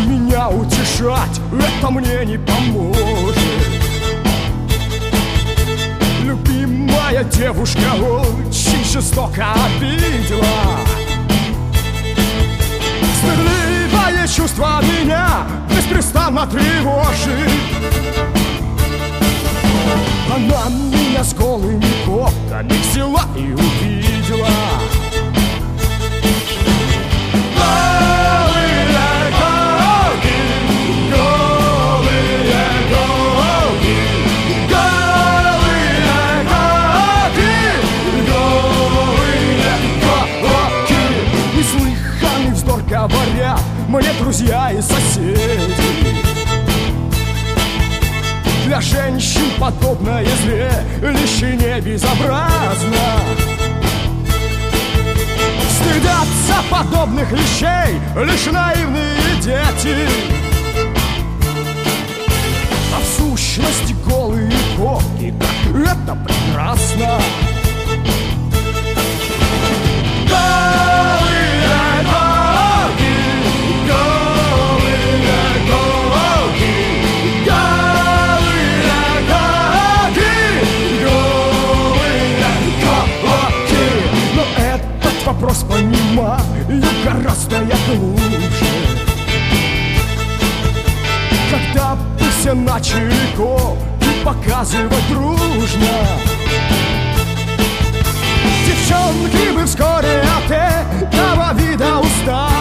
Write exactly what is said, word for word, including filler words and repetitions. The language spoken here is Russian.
меня утешать, это мне не поможет. Любимая девушка очень жестоко обидела. Стыдливое чувство меня беспрестанно тревожит. Она меня с голыми коптами взяла и увидела. Говорят мне друзья и соседи, для женщин подобное зрелище не безобразно. Стыдятся подобных вещей лишь наивные дети, а в сущности голые коки, как это прекрасно. Вопрос понимаю гораздо я глубже. Когда бы все начали коки показывать дружно, девчонки бы вскоре от этого вида устали.